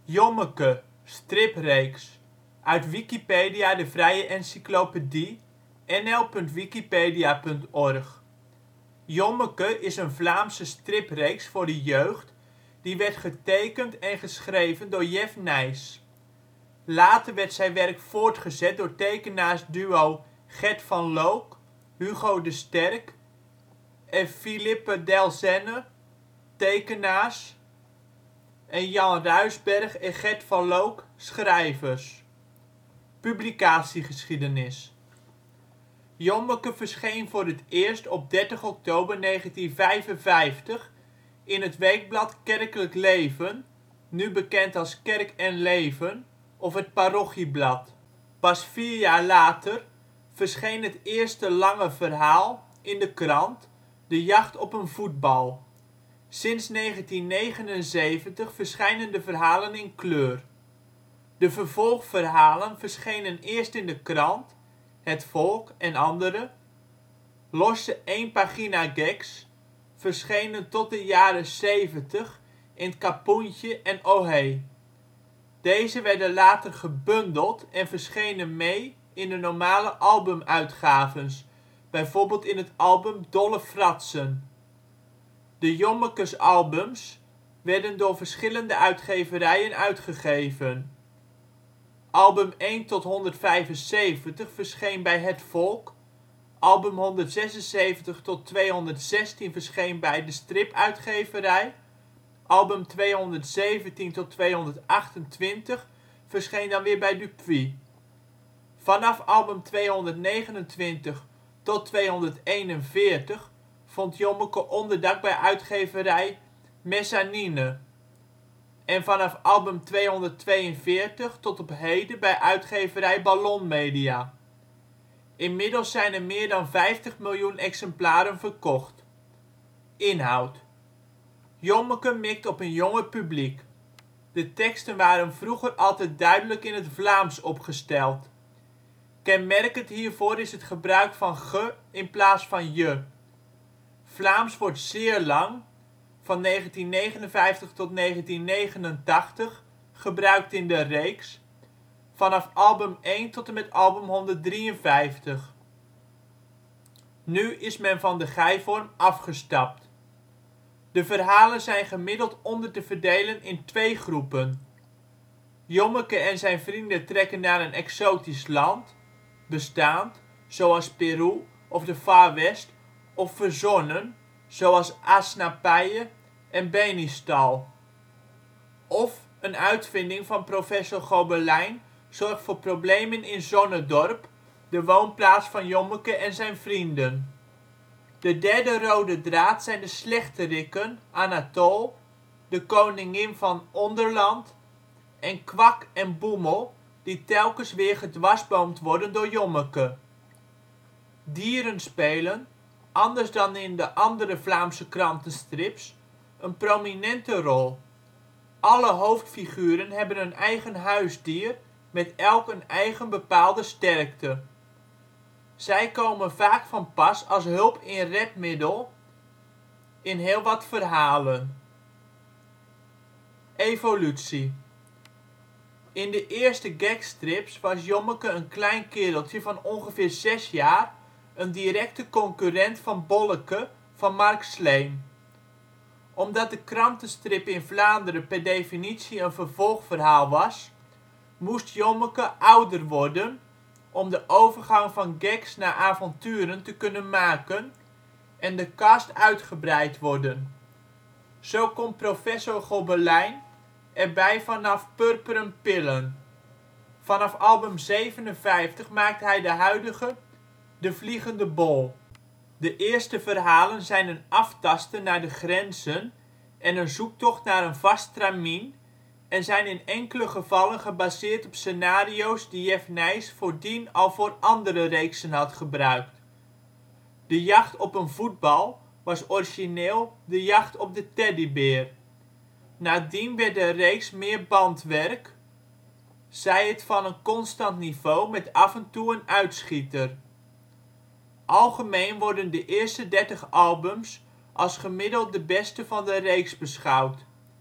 Jommeke, stripreeks. Uit Wikipedia, de vrije encyclopedie. nl.wikipedia.org. Jommeke is een Vlaamse stripreeks voor de jeugd die werd getekend en geschreven door Jef Nys. Later werd zijn werk voortgezet door tekenaarsduo Gert van Loock, Hugo de Sterk en Philippe Delzenne, tekenaars, en Jan Ruysbergh en Gert van Loock, schrijvers. Publicatiegeschiedenis Jommeke verscheen voor het eerst op 30 oktober 1955 in het weekblad Kerkelijk Leven, nu bekend als Kerk en Leven, of het Parochieblad. Pas 4 jaar later verscheen het eerste lange verhaal in de krant, De jacht op een voetbal. Sinds 1979 verschijnen de verhalen in kleur. De vervolgverhalen verschenen eerst in de krant, Het Volk en andere. Losse eenpagina-gags verschenen tot de jaren ' 70 in Kapoentje en Ohé. Deze werden later gebundeld en verschenen mee in de normale albumuitgaves, bijvoorbeeld in het album Dolle Fratsen. De Jommekesalbums werden door verschillende uitgeverijen uitgegeven. Album 1 tot 175 verscheen bij Het Volk, album 176 tot 216 verscheen bij De Stripuitgeverij, album 217 tot 228 verscheen dan weer bij Dupuis. Vanaf album 229 tot 241 vond Jommeke onderdak bij uitgeverij Mezzanine, en vanaf album 242 tot op heden bij uitgeverij Ballon Media. Inmiddels zijn er meer dan 50 miljoen exemplaren verkocht. Inhoud Jommeke mikt op een jonger publiek. De teksten waren vroeger altijd duidelijk in het Vlaams opgesteld. Kenmerkend hiervoor is het gebruik van ge in plaats van je. Vlaams wordt zeer lang (van 1959 tot 1989) gebruikt in de reeks, vanaf album 1 tot en met album 153. Nu is men van de gijvorm afgestapt. De verhalen zijn gemiddeld onder te verdelen in 2 groepen. Jommeke en zijn vrienden trekken naar een exotisch land, bestaand, zoals Peru of de Far West, of verzonnen, zoals Asnapije en Benistal. Of een uitvinding van professor Gobelijn zorgt voor problemen in Zonnedorp, de woonplaats van Jommeke en zijn vrienden. De derde rode draad zijn de slechterikken Anatool, de koningin van Onderland, en Kwak en Boemel die telkens weer gedwarsboomd worden door Jommeke. Dieren spelen, anders dan in de andere Vlaamse krantenstrips, een prominente rol. Alle hoofdfiguren hebben een eigen huisdier met elk een eigen bepaalde sterkte. Zij komen vaak van pas als hulp in redmiddel in heel wat verhalen. Evolutie In de eerste gagstrips was Jommeke een klein kereltje van ongeveer 6 jaar, een directe concurrent van Bolleke van Marc Sleen. Omdat de krantenstrip in Vlaanderen per definitie een vervolgverhaal was, moest Jommeke ouder worden om de overgang van gags naar avonturen te kunnen maken en de cast uitgebreid worden. Zo komt professor Gobelijn erbij vanaf Purperen Pillen. Vanaf album 57 maakt hij de huidige De Vliegende Bol. De eerste verhalen zijn een aftasten naar de grenzen en een zoektocht naar een vast stramien en zijn in enkele gevallen gebaseerd op scenario 's die Jef Nys voordien al voor andere reeksen had gebruikt. De jacht op een voetbal was origineel De jacht op de teddybeer. Nadien werd de reeks meer bandwerk, zij het van een constant niveau met af en toe een uitschieter. Algemeen worden de eerste 30 albums als gemiddeld de beste van de reeks beschouwd.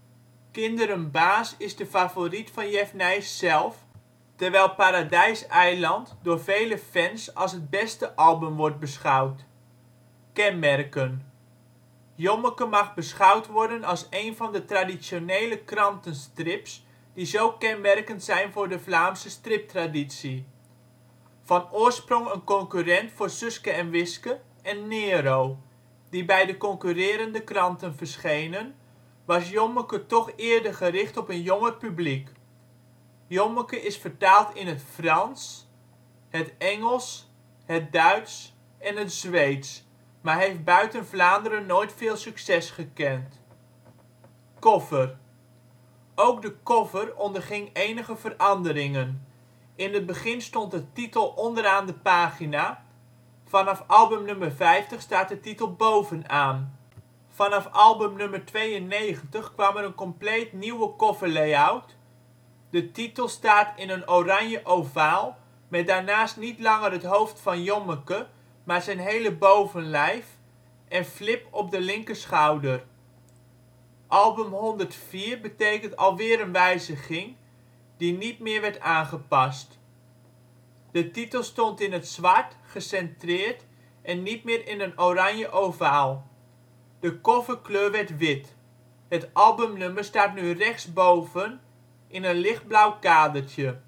Kinderen baas is de favoriet van Jef Nys zelf, terwijl Paradijseiland door vele fans als het beste album wordt beschouwd. Kenmerken: Jommeke mag beschouwd worden als een van de traditionele krantenstrips die zo kenmerkend zijn voor de Vlaamse striptraditie. Van oorsprong een concurrent voor Suske en Wiske en Nero, die bij de concurrerende kranten verschenen, was Jommeke toch eerder gericht op een jonger publiek. Jommeke is vertaald in het Frans, het Engels, het Duits en het Zweeds, maar heeft buiten Vlaanderen nooit veel succes gekend. Cover: Ook de cover onderging enige veranderingen. In het begin stond de titel onderaan de pagina, vanaf albumnummer 50 staat de titel bovenaan. Vanaf albumnummer 92 kwam er een compleet nieuwe coverlay-out. De titel staat in een oranje ovaal met daarnaast niet langer het hoofd van Jommeke, maar zijn hele bovenlijf en Flip op de linkerschouder. Album 104 betekent alweer een wijziging, die niet meer werd aangepast. De titel stond in het zwart, gecentreerd en niet meer in een oranje ovaal. De coverkleur werd wit. Het albumnummer staat nu rechtsboven in een lichtblauw kadertje.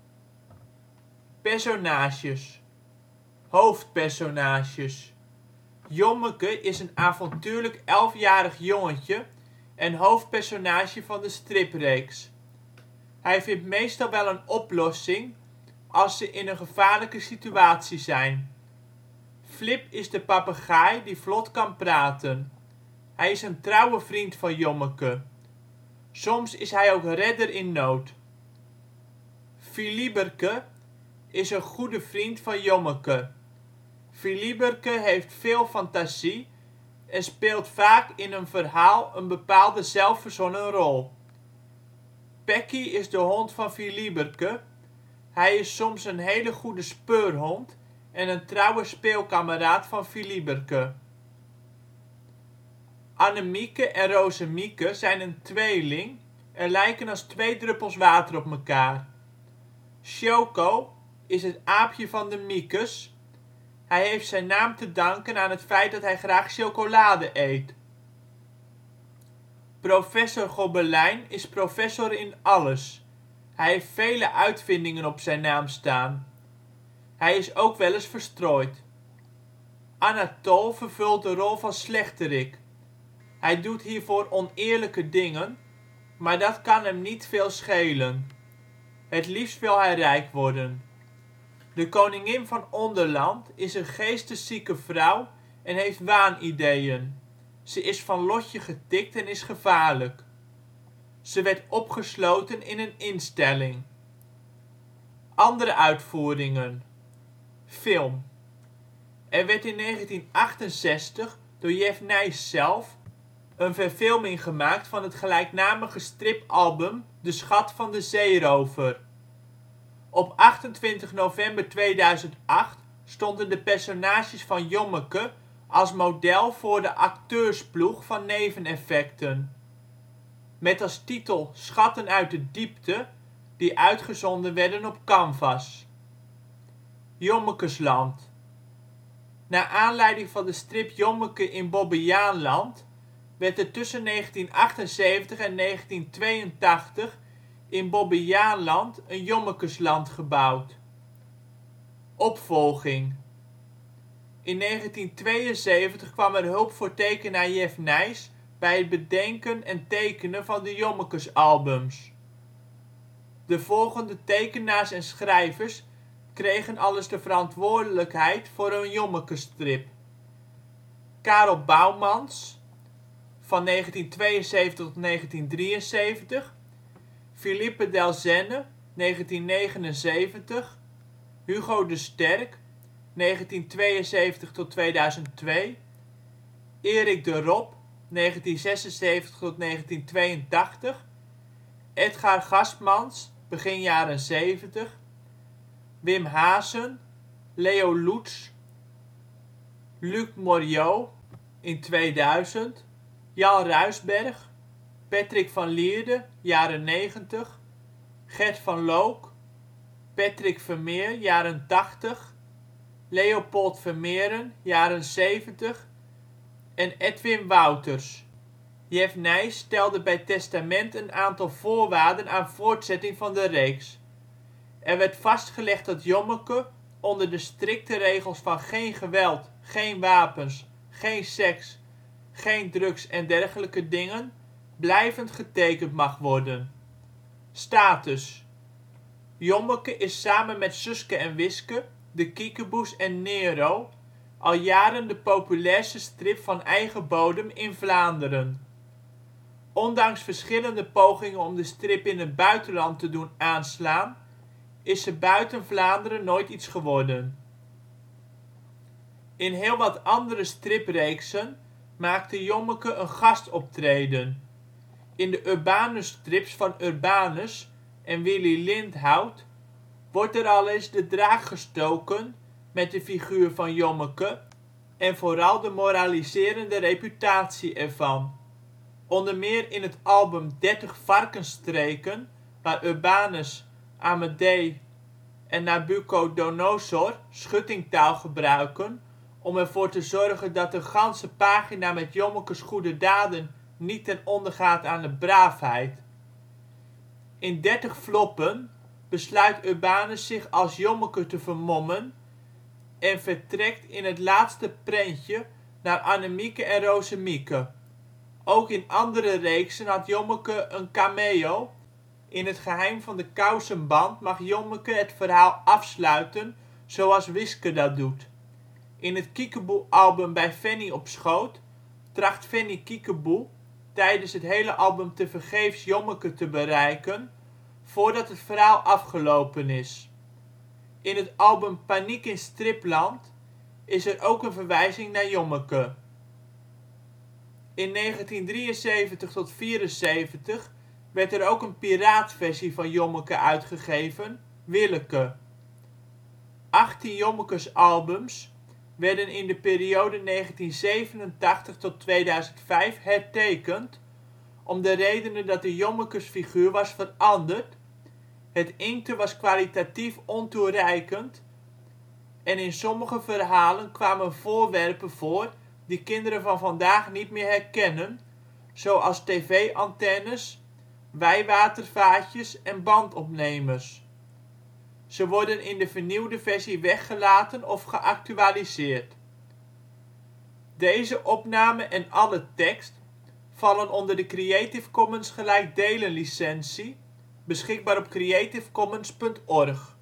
Personages. Hoofdpersonages: Jommeke is een avontuurlijk 11-jarig jongetje en hoofdpersonage van de stripreeks. Hij vindt meestal wel een oplossing als ze in een gevaarlijke situatie zijn. Flip is de papegaai die vlot kan praten. Hij is een trouwe vriend van Jommeke. Soms is hij ook redder in nood. Filiberke is een goede vriend van Jommeke. Filiberke heeft veel fantasie en speelt vaak in een verhaal een bepaalde zelfverzonnen rol. Pekkie is de hond van Filiberke. Hij is soms een hele goede speurhond en een trouwe speelkameraad van Filiberke. Annemieke en Rozemieke zijn een tweeling en lijken als twee druppels water op mekaar. Choco is het aapje van de Miekes. Hij heeft zijn naam te danken aan het feit dat hij graag chocolade eet. Professor Gobelijn is professor in alles. Hij heeft vele uitvindingen op zijn naam staan. Hij is ook wel eens verstrooid. Anatol vervult de rol van slechterik. Hij doet hiervoor oneerlijke dingen, maar dat kan hem niet veel schelen. Het liefst wil hij rijk worden. De koningin van Onderland is een geesteszieke vrouw en heeft waanideëen. Ze is van lotje getikt en is gevaarlijk. Ze werd opgesloten in een instelling. Andere uitvoeringen. Film. Er werd in 1968 door Jef Nys zelf een verfilming gemaakt van het gelijknamige stripalbum De Schat van de Zeerover. Op 28 november 2008 stonden de personages van Jommeke als model voor de acteursploeg van neveneffecten. Met als titel Schatten uit de diepte, die uitgezonden werden op Canvas. Jommekesland. Naar aanleiding van de strip Jommeke in Bobbejaanland werd er tussen 1978 en 1982 in Bobbejaanland een Jommekesland gebouwd. Opvolging. In 1972 kwam er hulp voor tekenaar Jef Nys bij het bedenken en tekenen van de Jommekesalbums. De volgende tekenaars en schrijvers kregen alles de verantwoordelijkheid voor een Jommekestrip: Karel Boumans (1972-1973), Philippe Delzenne (1979), Hugo de Sterk (1972-2002), Erik de Rob (1976-1982), Edgar Gastmans (begin jaren ' 70), Wim Hazen, Leo Loets, Luc Moriot (2000), Jan Ruysbergh, Patrick van Lierde (jaren 90) Gert van Loock Patrick Vermeer (jaren 80) Leopold Vermeeren (jaren 70) Edwin Wouters. Jef Nys stelde bij testament een aantal voorwaarden aan voortzetting van de reeks. Er werd vastgelegd dat Jommeke onder de strikte regels van geen geweld, geen wapens, geen seks, geen drugs en dergelijke dingen blijvend getekend mag worden. Status: Jommeke is samen met Suske en Wiske, De Kiekeboes en Nero al jaren de populairste strip van eigen bodem in Vlaanderen. Ondanks verschillende pogingen om de strip in het buitenland te doen aanslaan, is ze buiten Vlaanderen nooit iets geworden. In heel wat andere stripreeksen maakte Jommeke een gastoptreden. In de Urbanusstrips van Urbanus en Willy Lindhout wordt er al eens de draak gestoken met de figuur van Jommeke en vooral de moraliserende reputatie ervan. Onder meer in het album Dertig Varkensstreken, waar Urbanus, Amédée en Nabucodonosor schuttingtaal gebruiken om ervoor te zorgen dat een ganse pagina met Jommekes goede daden niet ten onder gaat aan de braafheid. In Dertig Floppen besluit Urbanus zich als Jommeke te vermommen en vertrekt in het laatste prentje naar Annemieke en Rozemieke. Ook in andere reeksen had Jommeke een cameo. In Het geheim van de kousenband mag Jommeke het verhaal afsluiten zoals Wiske dat doet. In het Kiekeboealbum Bij Fanny op schoot tracht Fanny Kiekeboe tijdens het hele album tevergeefs Jommeke te bereiken voordat het verhaal afgelopen is. In het album Paniek in Stripland is er ook een verwijzing naar Jommeke. In 1973-74 werd er ook een piraatversie van Jommeke uitgegeven, Willeke. 18 Jommekesalbums werden in de periode 1987 tot 2005 hertekend, om de redenen dat de Jommekesfiguur was veranderd, het inkten was kwalitatief ontoereikend en in sommige verhalen kwamen voorwerpen voor die kinderen van vandaag niet meer herkennen, zoals tv-antennes, wijwatervaatjes en bandopnemers. Ze worden in de vernieuwde versie weggelaten of geactualiseerd. Deze opname en alle tekst vallen onder de Creative Commons gelijkdelen licentie, beschikbaar op creativecommons.org